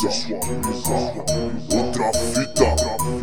outra fita.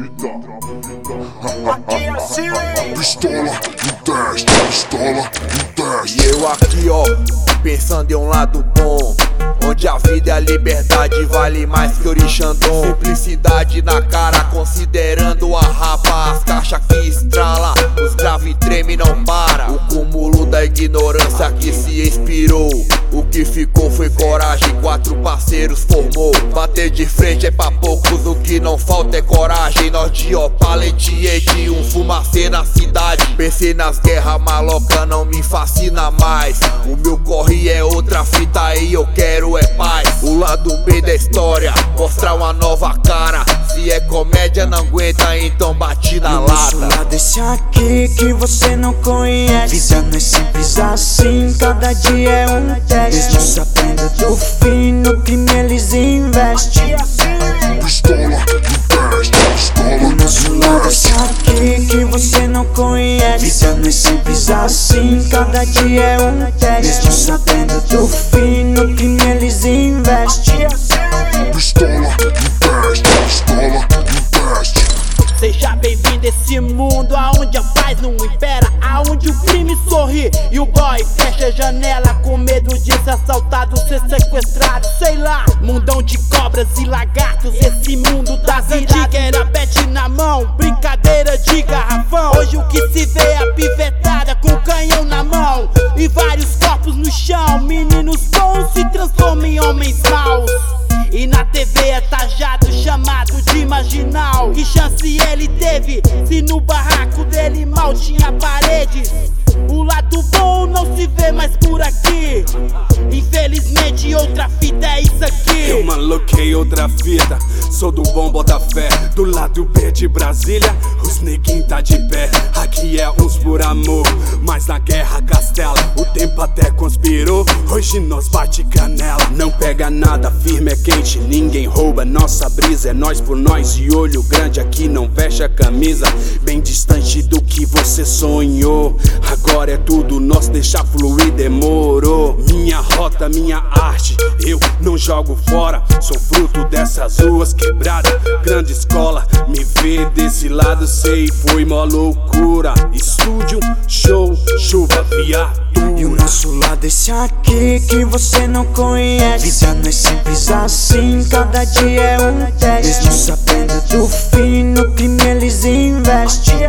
Pistola no teste, pistola no teste. E eu aqui ó, pensando em um lado bom, onde a vida e a liberdade vale mais que Orixandom. Simplicidade na cara, considerando a rapa, as caixas que estrala, os grave treme não para. O cúmulo da ignorância que se expirou, o que ficou foi coragem, 4 parceiros formou. Bater de frente é pra poucos, o que não falta é coragem. Nós de opaletier de um fumacê na cidade. Pensei nas guerras maloca, não me fascina mais. O meu corre é outra fita e eu quero é paz. O lado B da história, mostrar uma nova cara. Se é comédia não aguenta, então bate na lata. Lado esse aqui que você não conhece. Vida não é simples assim, cada dia é um teste. Mesmo sabendo do fim, no crime eles investem. Pistola no teste, pistola O nosso lado esse aqui que você não conhece. Vida não é simples assim, cada dia é um teste. Mesmo sabendo do fim, no crime eles investem. pistola no teste, pistola no teste. Seja bem-vindo a esse mundo aonde a paz não impera, aonde o crime sorri e o boy fecha a janela com medo de ser assaltado, ser sequestrado, sei lá. Mundão de cobras e lagartos, esse mundo das antigas era bet na mão, brincadeira de garrafão. Hoje o que se vê é a pivetada com canhão na mão e vários corpos no chão. Meninos bons se transformam em homens maus. E na TV é tajado, chamado de marginal. Que chance ele teve, se no barraco dele mal tinha paredes? O lado bom não se vê mais por aqui. Infelizmente outra fita é isso aqui. Eu maloquei outra fita, sou do bom Botafé. Do lado B de Brasília, os neguinhos tá de pé. Aqui é uns por amor, mas na guerra castela. O tempo até conspirou, hoje nós bate canela. Não pega nada, firme é quente, ninguém rouba. Nossa brisa é nós por nós e olho grande aqui não veste a camisa. Bem distante do que você sonhou, agora é tudo nosso, deixar fluir demorou. Minha rota, minha arte, eu não jogo fora. Sou fruto dessas ruas quebradas, grande escola. Me vê desse lado, sei, foi mó loucura. Estúdio, show, chuva, viatura. E o nosso lado esse aqui que você não conhece. Vida não é simples assim, cada dia é um teste. Mesmo sabendo do fim, no crime eles investem.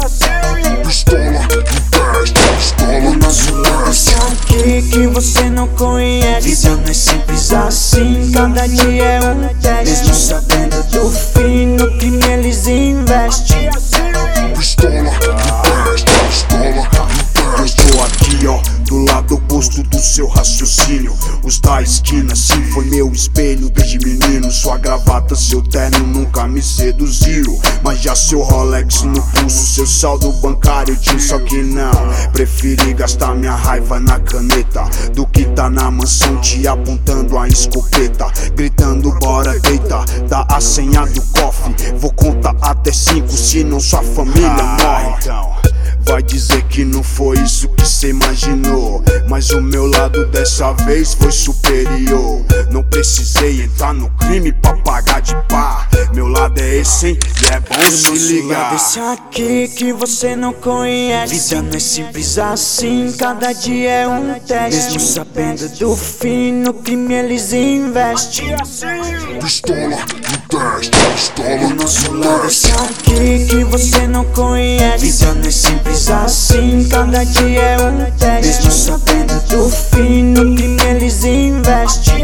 Pistola no teste, pistola O nosso lado esse aqui que você não conhece. Vida não é simples assim, cada dia é um teste. Mesmo sabendo do fim, no crime eles investem. pistola no teste, pistola no teste. Eu estou aqui ó, do lado oposto do seu raciocínio. Os da esquina, sim, foi meu espelho desde menino. Sua gravata, seu terno nunca me seduziram, mas já seu Rolex no pulso, seu saldo bancário tinha. Só que não, preferi gastar minha raiva na caneta do que tá na mansão te apontando a escopeta, gritando bora deita, dá a senha do cofre. Vou contar até 5, senão sua família morre. Então vai dizer que não foi isso que cê imaginou, mas o meu lado dessa vez foi superior. Não precisei entrar no crime pra pagar de pá. Meu lado é esse, hein? E é bom se ligar. Esse aqui que você não conhece. Vida não é simples assim, cada dia é um teste. Mesmo sabendo do fim, no crime eles investem. Pistola no teste, pistola O no nosso lado teste. esse aqui que você não conhece. Vida não é simples assim, cada dia é um teste. Mesmo sabendo do fim, no crime eles investem.